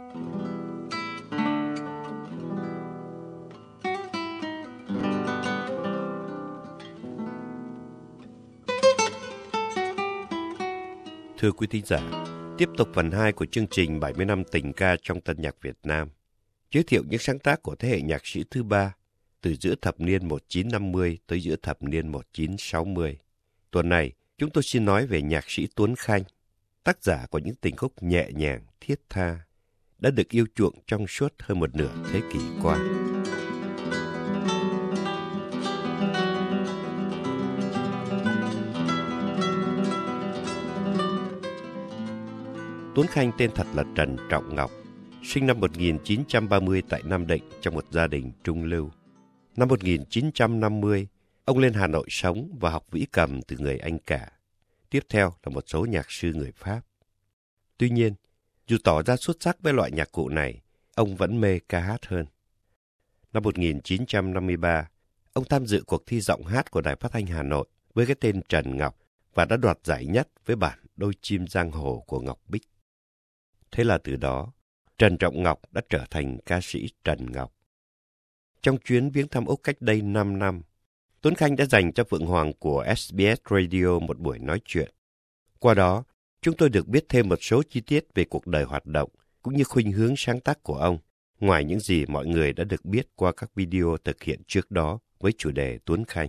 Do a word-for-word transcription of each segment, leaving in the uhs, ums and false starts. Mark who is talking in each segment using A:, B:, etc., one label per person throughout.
A: Thưa quý thính giả, tiếp tục phần hai của chương trình bảy mươi năm tình ca trong tân nhạc Việt Nam, giới thiệu những sáng tác của thế hệ nhạc sĩ thứ ba, từ giữa thập niên một nghìn chín trăm năm mươi tới giữa thập niên một nghìn chín trăm sáu mươi. Tuần này, chúng tôi xin nói về nhạc sĩ Tuấn Khanh, tác giả của những tình khúc nhẹ nhàng, thiết tha, đã được yêu chuộng trong suốt hơn một nửa thế kỷ qua. Tuấn Khanh tên thật là Trần Trọng Ngọc, sinh năm một nghìn chín trăm ba mươi tại Nam Định trong một gia đình trung lưu. Năm một nghìn chín trăm năm mươi, ông lên Hà Nội sống và học vĩ cầm từ người anh cả. Tiếp theo là một số nhạc sư người Pháp. Tuy nhiên, dù tỏ ra xuất sắc với loại nhạc cụ này, ông vẫn mê ca hát hơn. Năm một nghìn chín trăm năm mươi ba, ông tham dự cuộc thi giọng hát của Đài Phát thanh Hà Nội với cái tên Trần Ngọc và đã đoạt giải nhất với bản Đôi chim giang hồ của Ngọc Bích. Thế là từ đó, Trần Trọng Ngọc đã trở thành ca sĩ Trần Ngọc. Trong chuyến viếng thăm Úc cách đây năm năm, Tuấn Khanh đã dành cho Phượng Hoàng của ét bê ét Radio một buổi nói chuyện. Qua đó, chúng tôi được biết thêm một số chi tiết về cuộc đời hoạt động, cũng như khuynh hướng sáng tác của ông, ngoài những gì mọi người đã được biết qua các video thực hiện trước đó với chủ đề Tuấn Khanh.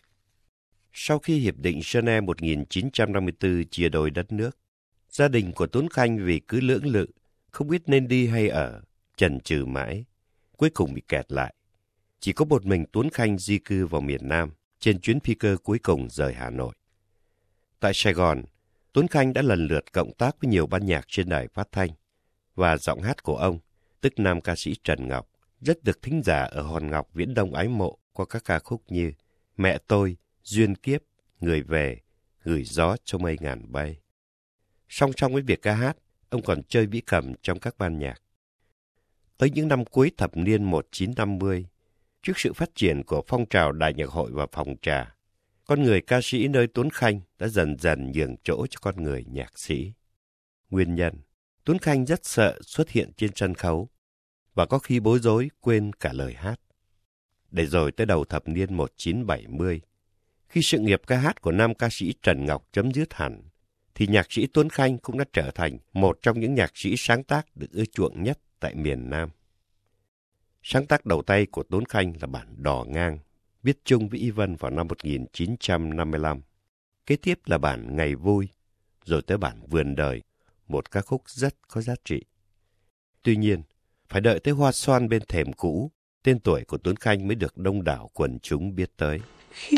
A: Sau khi Hiệp định Geneva một nghìn chín trăm năm mươi tư chia đôi đất nước, gia đình của Tuấn Khanh vì cứ lưỡng lự, không biết nên đi hay ở, chần chừ mãi, cuối cùng bị kẹt lại. Chỉ có một mình Tuấn Khanh di cư vào miền Nam trên chuyến phi cơ cuối cùng rời Hà Nội. Tại Sài Gòn, Tuấn Khanh đã lần lượt cộng tác với nhiều ban nhạc trên đài phát thanh, và giọng hát của ông, tức nam ca sĩ Trần Ngọc, rất được thính giả ở Hòn Ngọc Viễn Đông ái mộ qua các ca khúc như Mẹ Tôi, Duyên Kiếp, Người Về, Gửi Gió Cho Mây Ngàn Bay. Song song với việc ca hát, ông còn chơi vĩ cầm trong các ban nhạc. Tới những năm cuối thập niên một nghìn chín trăm năm mươi, trước sự phát triển của phong trào đại nhạc hội và phòng trà, con người ca sĩ nơi Tuấn Khanh đã dần dần nhường chỗ cho con người nhạc sĩ. Nguyên nhân, Tuấn Khanh rất sợ xuất hiện trên sân khấu và có khi bối rối quên cả lời hát. Để rồi tới đầu thập niên một nghìn chín trăm bảy mươi, khi sự nghiệp ca hát của nam ca sĩ Trần Ngọc chấm dứt hẳn, thì nhạc sĩ Tuấn Khanh cũng đã trở thành một trong những nhạc sĩ sáng tác được ưa chuộng nhất tại miền Nam. Sáng tác đầu tay của Tuấn Khanh là bản Đò Ngang, viết chung với Y Vân vào năm một nghìn chín trăm năm mươi lăm. Kế tiếp là bản Ngày Vui, rồi tới bản Vườn Đời, một ca khúc rất có giá trị. Tuy nhiên, phải đợi tới Hoa Xoan bên thềm cũ, tên tuổi của Tuấn Khanh mới được đông đảo quần chúng biết tới.
B: Khi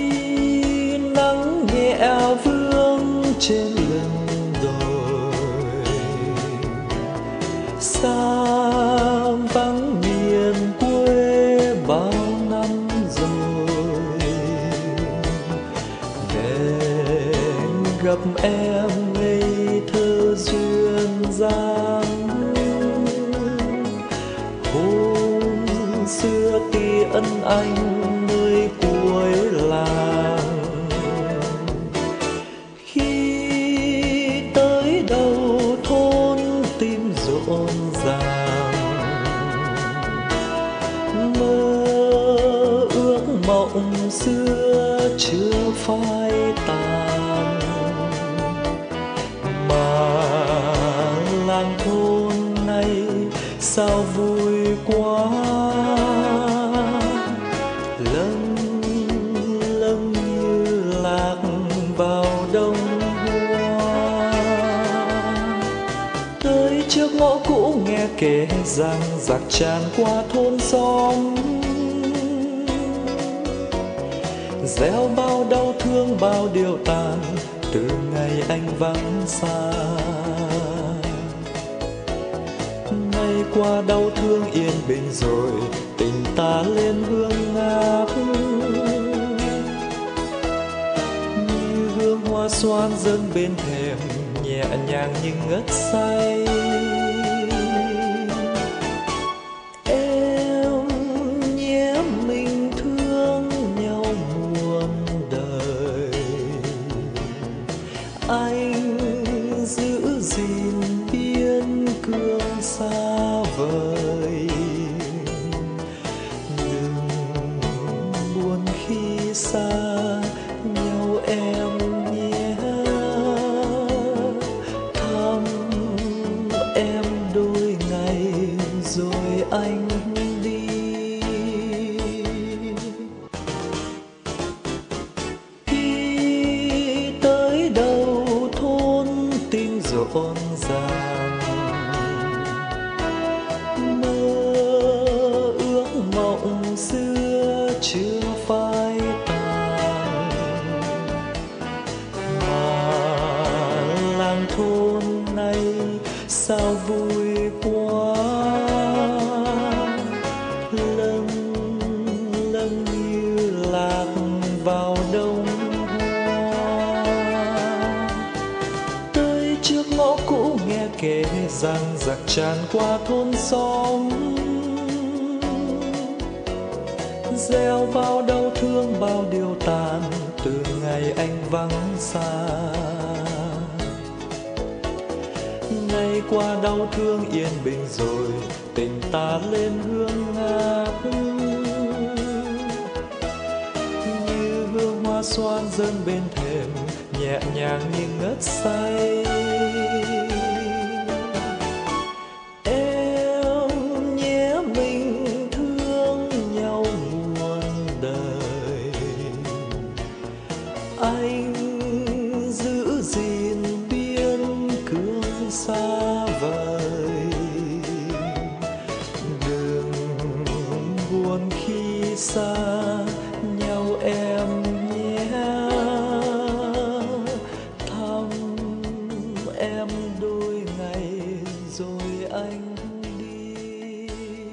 B: nắng nhẹ vương trên lần đồi, xa vắng miền quê bao năm rồi, để gặp em ngây thơ duyên dáng. Hôm xưa khi ân anh nơi cuối làng, khi tới đầu thôn tim rộn ràng, mơ ước mộng xưa chưa phai tàn, mà làng thôn này sao vui quá. Lâng lâng như lạc vào đông hoa, tới trước ngõ cũ nghe kể rằng giặc tràn qua thôn xóm, gieo bao đau thương bao điều tàn từ ngày anh vắng xa. Ngày qua đau thương yên bình rồi, tình ta lên hương ngát, như hương hoa xoan dâng bên thềm nhẹ nhàng nhưng ngất say. Em nhé mình thương nhau muôn đời, anh giữ gìn biên cương xa vời. Đừng buồn khi xa nhau em nhé, thăm em đôi ngày rồi anh đi. Đi tới đầu thôn tim rộn ràng, mơ ước mộng xưa chưa phai tàn, mà làng thôn này sao vui quá, lâng lâng như lạc vào đông hoa. Tới trước ngõ cũ nghe kể rằng giặc tràn qua thôn xóm, gieo bao đau thương bao điều tàn từ ngày anh vắng xa. Ngày qua đau thương yên bình rồi, tình ta lên hương ngát, như hương hoa xoan dâng bên thềm nhẹ nhàng như ngất say. Em nhé mình thương nhau muôn đời, anh giữ gìn biên cương xa vời. Đừng buồn khi xa nhau em nhé, thăm em đôi ngày rồi anh đi.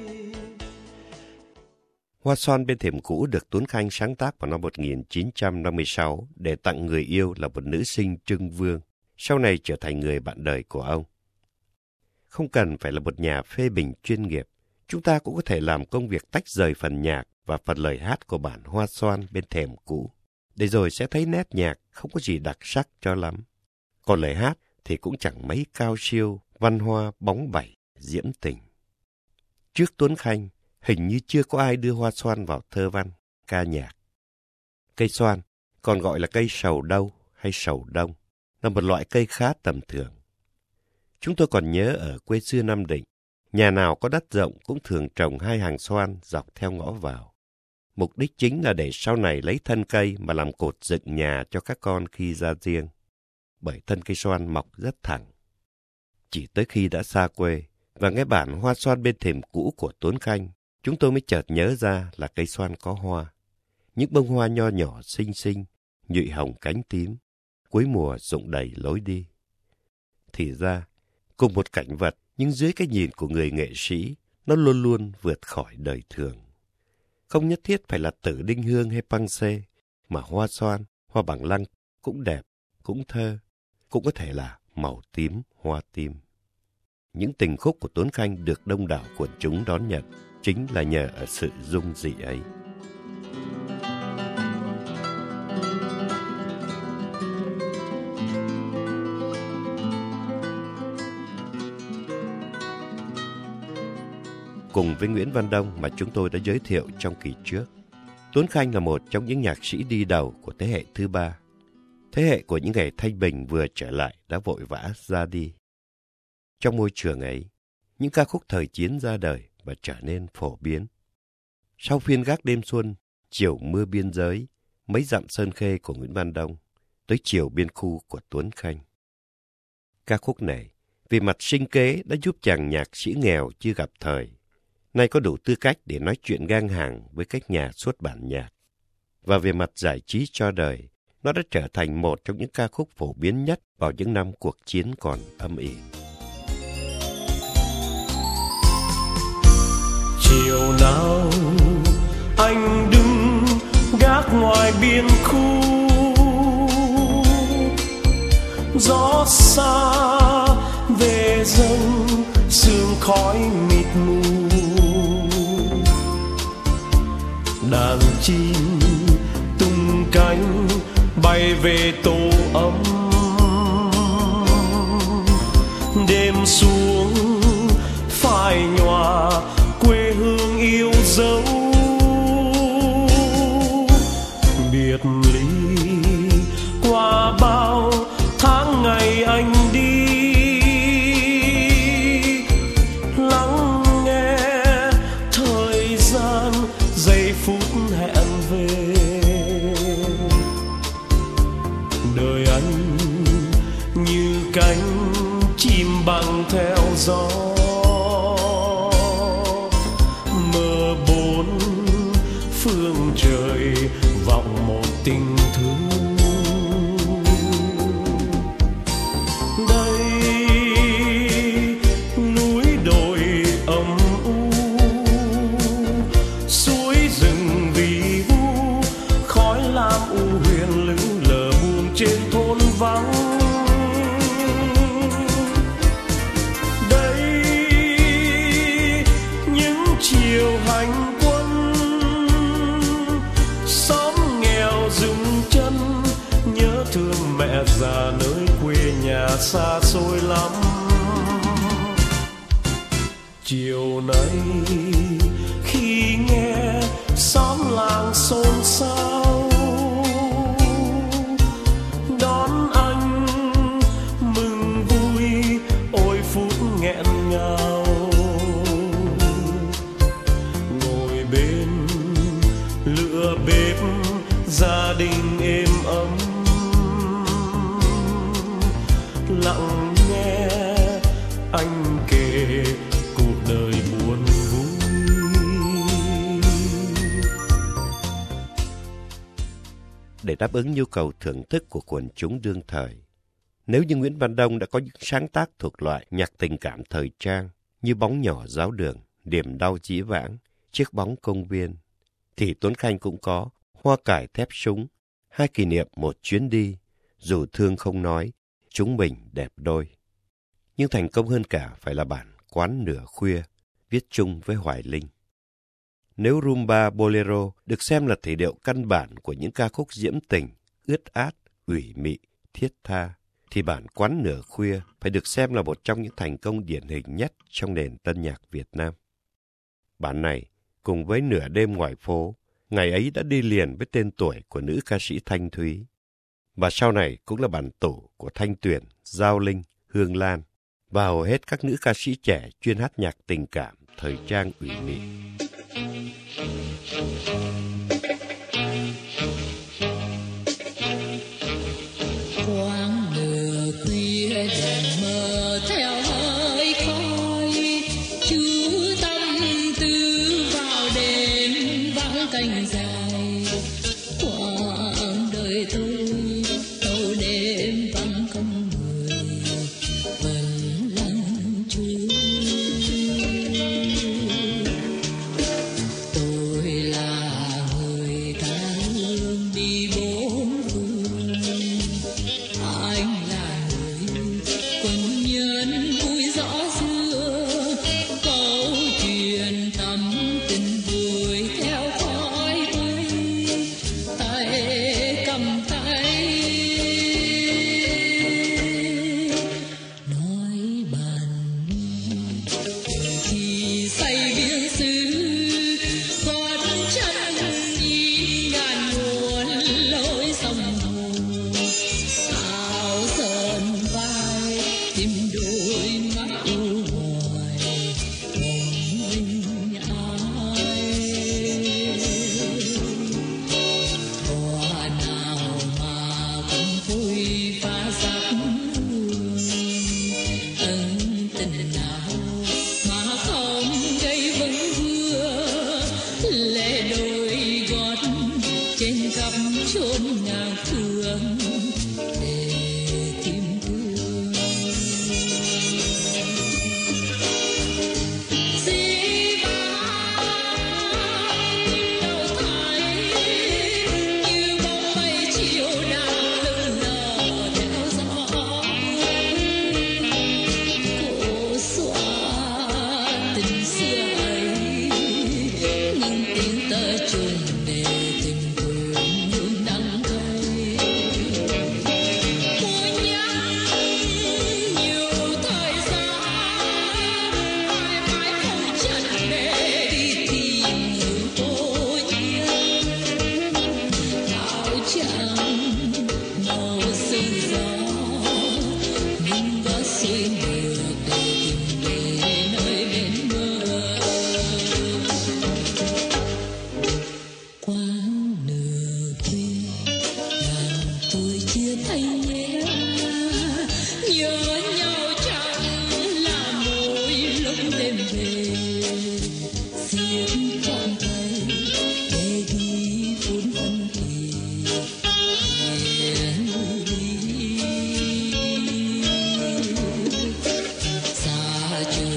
A: Hoa xoan bên thềm cũ được Tuấn Khanh sáng tác vào năm một nghìn chín trăm năm mươi sáu để tặng người yêu là một nữ sinh Trưng Vương, sau này trở thành người bạn đời của ông. Không cần phải là một nhà phê bình chuyên nghiệp, chúng ta cũng có thể làm công việc tách rời phần nhạc và phần lời hát của bản Hoa xoan bên thềm cũ, để rồi sẽ thấy nét nhạc không có gì đặc sắc cho lắm. Còn lời hát thì cũng chẳng mấy cao siêu, văn hoa bóng bẩy, diễm tình. Trước Tuấn Khanh, hình như chưa có ai đưa hoa xoan vào thơ văn, ca nhạc. Cây xoan, còn gọi là cây sầu đâu hay sầu đông, là một loại cây khá tầm thường. Chúng tôi còn nhớ ở quê xưa Nam Định, nhà nào có đất rộng cũng thường trồng hai hàng xoan dọc theo ngõ vào. Mục đích chính là để sau này lấy thân cây mà làm cột dựng nhà cho các con khi ra riêng, bởi thân cây xoan mọc rất thẳng. Chỉ tới khi đã xa quê và nghe bản Hoa xoan bên thềm cũ của Tuấn Khanh, chúng tôi mới chợt nhớ ra là cây xoan có hoa. Những bông hoa nho nhỏ xinh xinh, nhụy hồng cánh tím, cuối mùa rụng đầy lối đi. Thì ra, cùng một cảnh vật nhưng dưới cái nhìn của người nghệ sĩ, nó luôn luôn vượt khỏi đời thường. Không nhất thiết phải là Tử Đinh Hương hay Păng Xê, mà hoa xoan, hoa bằng lăng cũng đẹp, cũng thơ, cũng có thể là màu tím, hoa tim. Những tình khúc của Tuấn Khanh được đông đảo quần chúng đón nhận chính là nhờ ở sự dung dị ấy. Cùng với Nguyễn Văn Đông mà chúng tôi đã giới thiệu trong kỳ trước, Tuấn Khanh là một trong những nhạc sĩ đi đầu của thế hệ thứ ba. Thế hệ của những ngày thanh bình vừa trở lại đã vội vã ra đi. Trong môi trường ấy, những ca khúc thời chiến ra đời và trở nên phổ biến. Sau phiên gác đêm xuân, chiều mưa biên giới, mấy dặm sơn khê của Nguyễn Văn Đông, tới chiều biên khu của Tuấn Khanh. Ca khúc này, vì mặt sinh kế đã giúp chàng nhạc sĩ nghèo chưa gặp thời, nay có đủ tư cách để nói chuyện ngang hàng với các nhà xuất bản nhạc. Và về mặt giải trí cho đời, nó đã trở thành một trong những ca khúc phổ biến nhất vào những năm cuộc chiến còn âm ỉ.
C: Chiều nào anh đứng gác ngoài biên khu, gió xa về dâng sương khói mịt mù, đàn chim tung cánh bay về tổ ấm, đêm xuống gió. Mơ bốn phương trời vọng một tình thương. Đây núi đồi âm u, suối rừng vì vu, khói lam u huyền lững lờ buông trên thôn vắng. Đây những chiều hành quân, xóm nghèo dừng chân, nhớ thương mẹ già nơi quê nhà xa xôi lắm. Chiều nay khi nghe xóm làng xôn xao, đón anh mừng vui ôi phút nghẹn ngào. Ngồi bên lửa bếp gia đình êm ấm, lặng nghe anh kể cuộc đời buồn vui.
A: Để đáp ứng nhu cầu thưởng thức của quần chúng đương thời, nếu như Nguyễn Văn Đông đã có những sáng tác thuộc loại nhạc tình cảm thời trang như Bóng nhỏ giáo đường, Điểm đau dĩ vãng, Chiếc bóng công viên, thì Tuấn Khanh cũng có Hoa cải thép súng, Hai kỷ niệm một chuyến đi, Dù thương không nói, Chúng mình đẹp đôi. Nhưng thành công hơn cả phải là bản Quán nửa khuya, viết chung với Hoài Linh. Nếu rumba bolero được xem là thể điệu căn bản của những ca khúc diễm tình, ướt át, ủy mị, thiết tha, thì bản Quán nửa khuya phải được xem là một trong những thành công điển hình nhất trong nền tân nhạc Việt Nam. Bản này, cùng với Nửa đêm ngoài phố, ngày ấy đã đi liền với tên tuổi của nữ ca sĩ Thanh Thúy. Và sau này cũng là bản tủ của Thanh Tuyền, Giao Linh, Hương Lan, và hầu hết các nữ ca sĩ trẻ chuyên hát nhạc tình cảm, thời trang ủy mị.
D: Quán nửa khuya đèn mờ theo hơi khói, chú tâm tư vào đêm vắng canh dài. Quãng đời tôi thâu đêm vắng không người, vẫn lặng chú. Tôi là người ta hương đi bốn phương, anh là người quân nhân vui rõ xưa, câu chuyện tâm tình vui theo khói mây, tay cầm tay nói bàn khi say biếng xứ, gót chân đi ngàn nguồn lối sông hồ, sao sơn vai tìm đôi mắt u hoài mong mình ai. Hoa nào mà không vui pha sắc hương, ân tình nào mà không gây vấn vương, lệ đôi gót trên khắp chốn ngàn phương để tìm thương. Dĩ vãng đâu thấy như bóng mây chiều đang lững lờ theo gió, cổ xóa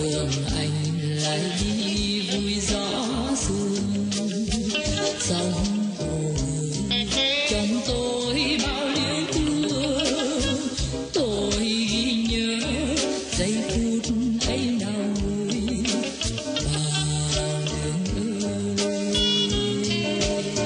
D: đường anh lại đi vui gió sương, sông hồ trong tôi bao liêu thương, tôi ghi nhớ giây phút ấy nào vui và đường ơi.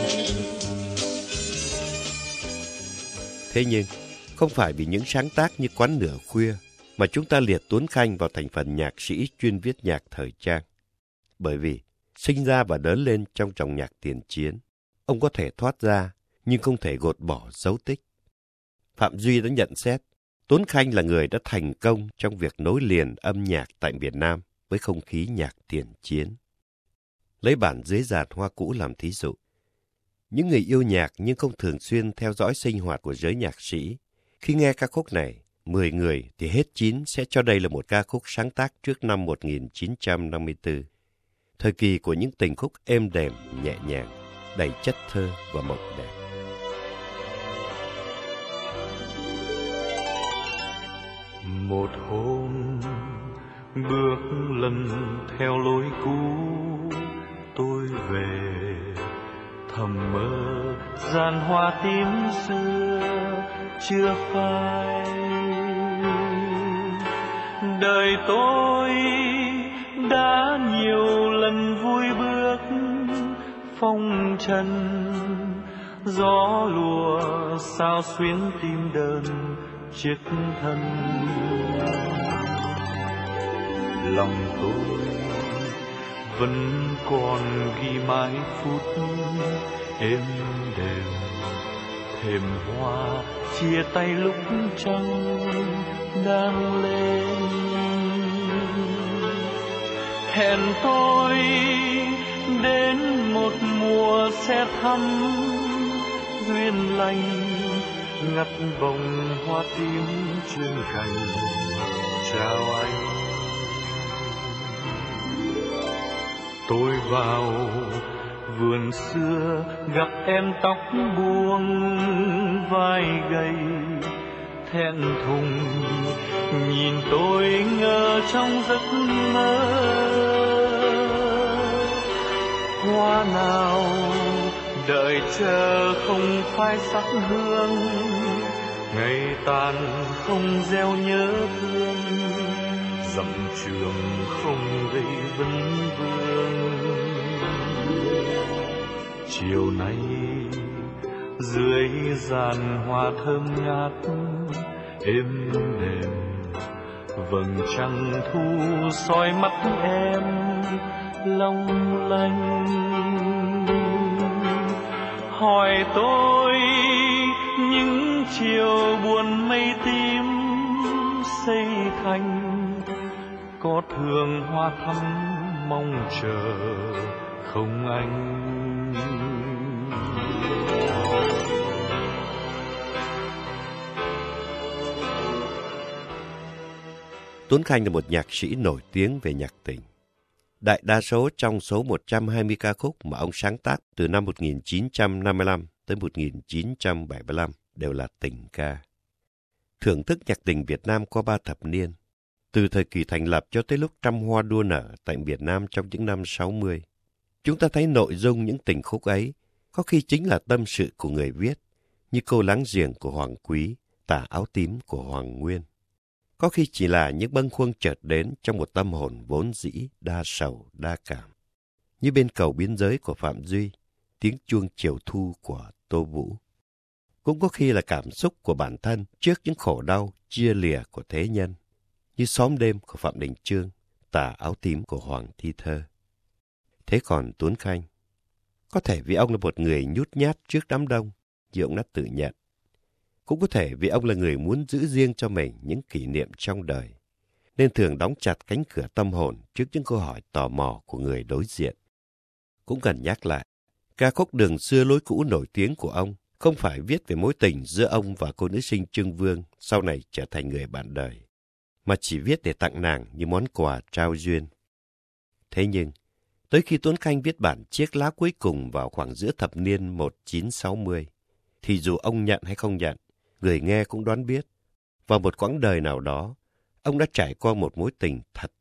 A: Thế nhưng, không phải vì những sáng tác như Quán Nửa Khuya mà chúng ta liệt Tuấn Khanh vào thành phần nhạc sĩ chuyên viết nhạc thời trang. Bởi vì, sinh ra và lớn lên trong dòng nhạc tiền chiến, ông có thể thoát ra, nhưng không thể gột bỏ dấu tích. Phạm Duy đã nhận xét, Tuấn Khanh là người đã thành công trong việc nối liền âm nhạc tại Việt Nam với không khí nhạc tiền chiến. Lấy bản Dưới Giàn Hoa Cũ làm thí dụ. Những người yêu nhạc nhưng không thường xuyên theo dõi sinh hoạt của giới nhạc sĩ, khi nghe ca khúc này, mười người thì hết chín sẽ cho đây là một ca khúc sáng tác trước năm một nghìn chín trăm năm mươi tư. Thời kỳ của những tình khúc êm đềm, nhẹ nhàng, đầy chất thơ và mộng đẹp.
C: Một hôm bước lần theo lối cũ, tôi về thầm mơ giàn hoa tím xưa chưa phai. Đời tôi đã nhiều lần vui bước phong trần, gió lùa sao xuyến tim đơn chiếc thân. Lòng tôi vẫn còn ghi mãi phút êm đềm, thềm hoa chia tay lúc trăng đang lên. Hẹn tôi đến một mùa sẽ thăm duyên lành, ngắt bông hoa tím trên cành chào anh. Tôi vào vườn xưa gặp em tóc buông vai gầy, thẹn thùng nhìn tôi ngơ trong giấc mơ. Hoa nào đợi chờ không phai sắc hương, ngày tàn không gieo nhớ thương, dặm trường không gây vấn vương. Chiều nay dưới giàn hoa thơm ngát êm đềm, vầng trăng thu soi mắt em long lanh. Hỏi tôi những chiều buồn mây tím xây thành, có thường hoa thắm mong chờ không anh?
A: Tuấn Khanh là một nhạc sĩ nổi tiếng về nhạc tình. Đại đa số trong số một trăm hai mươi ca khúc mà ông sáng tác từ năm một nghìn chín trăm năm mươi lăm tới một nghìn chín trăm bảy mươi lăm đều là tình ca. Thưởng thức nhạc tình Việt Nam qua ba thập niên, từ thời kỳ thành lập cho tới lúc trăm hoa đua nở tại Việt Nam trong những năm sáu mươi, chúng ta thấy nội dung những tình khúc ấy có khi chính là tâm sự của người viết, như Cô Láng Giềng của Hoàng Quý, Tà Áo Tím của Hoàng Nguyên. Có khi chỉ là những bâng khuâng chợt đến trong một tâm hồn vốn dĩ đa sầu đa cảm, như Bên Cầu Biên Giới của Phạm Duy, Tiếng Chuông Chiều Thu của Tô Vũ. Cũng có khi là cảm xúc của bản thân trước những khổ đau chia lìa của thế nhân, như Xóm Đêm của Phạm Đình Chương, Tà Áo Tím của Hoàng Thi Thơ. Thế còn Tuấn Khanh, có thể vì ông là một người nhút nhát trước đám đông, như ông đã tự nhận. Cũng có thể vì ông là người muốn giữ riêng cho mình những kỷ niệm trong đời, nên thường đóng chặt cánh cửa tâm hồn trước những câu hỏi tò mò của người đối diện. Cũng cần nhắc lại, ca khúc Đường Xưa Lối Cũ nổi tiếng của ông không phải viết về mối tình giữa ông và cô nữ sinh Trương Vương sau này trở thành người bạn đời, mà chỉ viết để tặng nàng như món quà trao duyên. Thế nhưng, tới khi Tuấn Khanh viết bản Chiếc Lá Cuối Cùng vào khoảng giữa thập niên một nghìn chín trăm sáu mươi, thì dù ông nhận hay không nhận, người nghe cũng đoán biết, vào một quãng đời nào đó, ông đã trải qua một mối tình thật đẹp,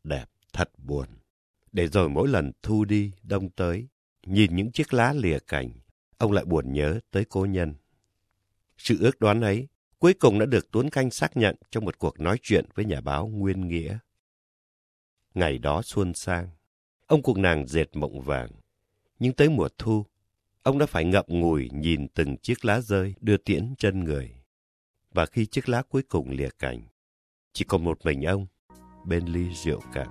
A: thật buồn. Để rồi mỗi lần thu đi, đông tới, nhìn những chiếc lá lìa cành, ông lại buồn nhớ tới cố nhân. Sự ước đoán ấy cuối cùng đã được Tuấn Khanh xác nhận trong một cuộc nói chuyện với nhà báo Nguyên Nghĩa. Ngày đó xuân sang, ông cùng nàng dệt mộng vàng. Nhưng tới mùa thu, ông đã phải ngậm ngùi nhìn từng chiếc lá rơi đưa tiễn chân người. Và khi chiếc lá cuối cùng lìa cành, chỉ còn một mình ông bên ly rượu cạn.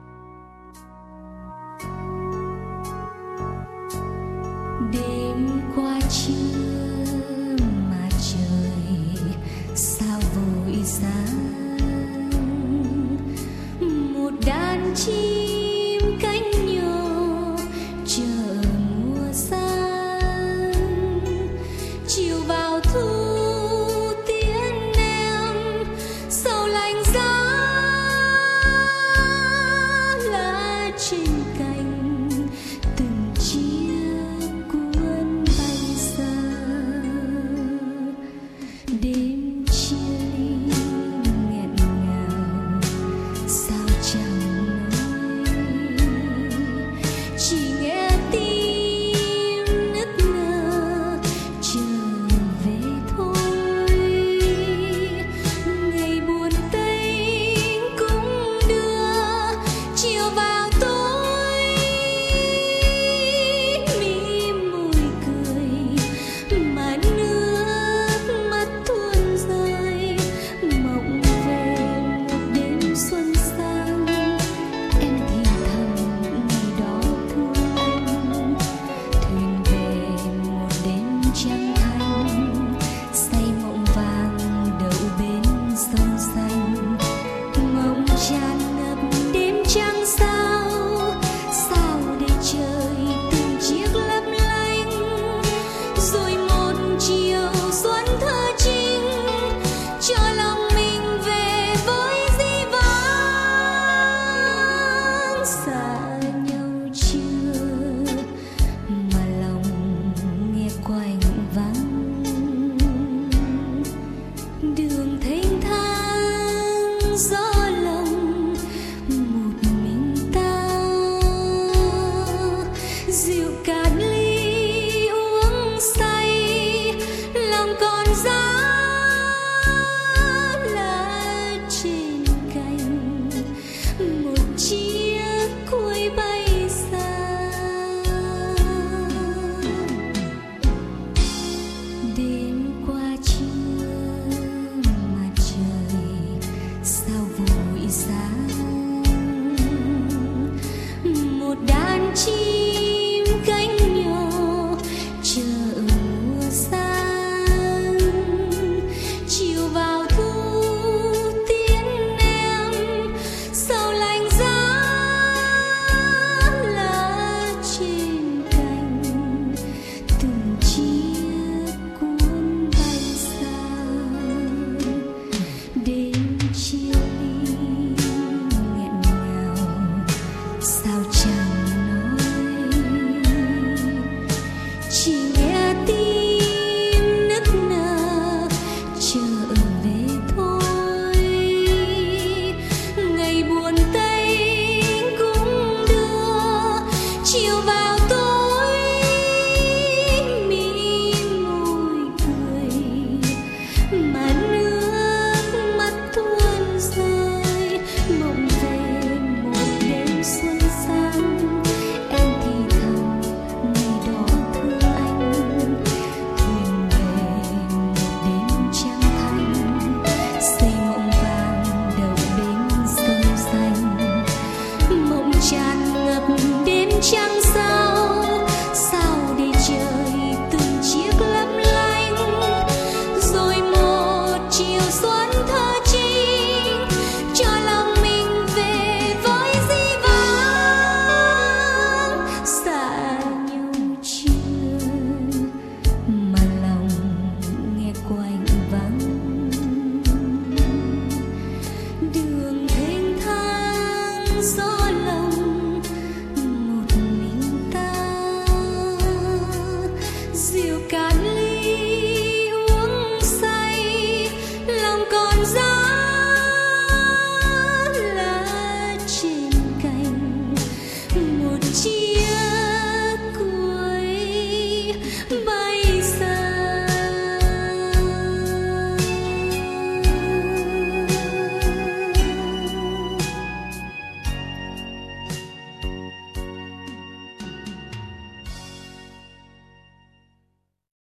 E: Đêm qua trưa mà trời sao vội sáng, một đàn chim cánh nhỏ chờ mùa sang. Chiều vào thu tiễn em sầu lạnh giá lá trên cành, từng chiếc cuốn bay xa. Đêm chia ly nghẹn ngào sao chẳng nói, chỉ nghe tim nức nở trở về thôi. Ngày buồn tênh cũng đưa chiều vào tối, mỉm môi cười mà nước mắt tuôn rơi. Mộng về một đêm xuân sang, em thì thầm ngày đó thương anh. Thuyền về một đêm trăng thanh, say mộng vàng đậu bên sông xanh. Mộng tràn ngập đêm trăng sao, sao để trời từng chiếc lấp lánh. Rồi một chiều xuân thơ trinh, cho lòng mình về với dĩ vãng. Xa nhau chưa mà lòng nghe quạnh vắng, đường thênh thang gió lồng một mình ta. Rượu cạn ly uống say, lòng còn giá lá trên cành, một chiếc cuối bay xa. Đêm qua trưa mà trời sao vội sáng, một đàn chim cánh nhỏ chờ mùa sang. Chiều vào thu tiễn em sầu lạnh giá lá trên cành, từng chiếc cuốn bay xa. Đêm chia ly nghẹn ngào sao